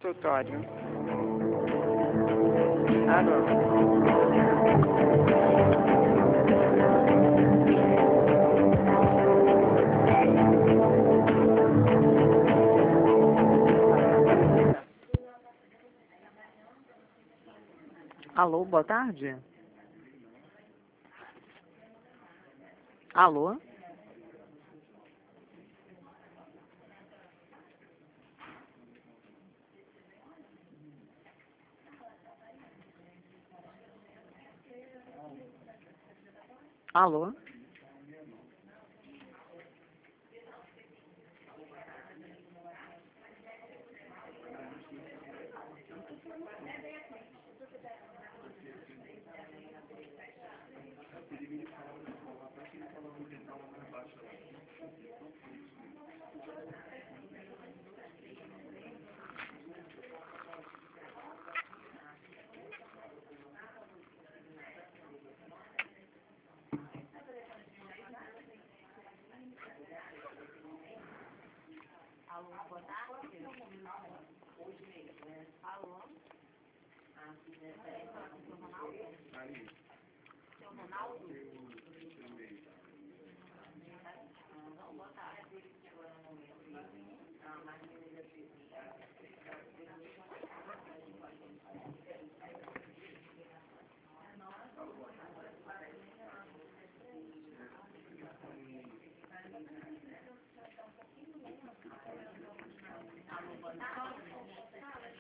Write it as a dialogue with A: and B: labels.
A: consultório. Alô? Alô, boa tarde. Alô? Alô?
B: Alô, boa tarde. Alô? Ah, peraí, fala com o seu Ronaldo? Seu Ronaldo?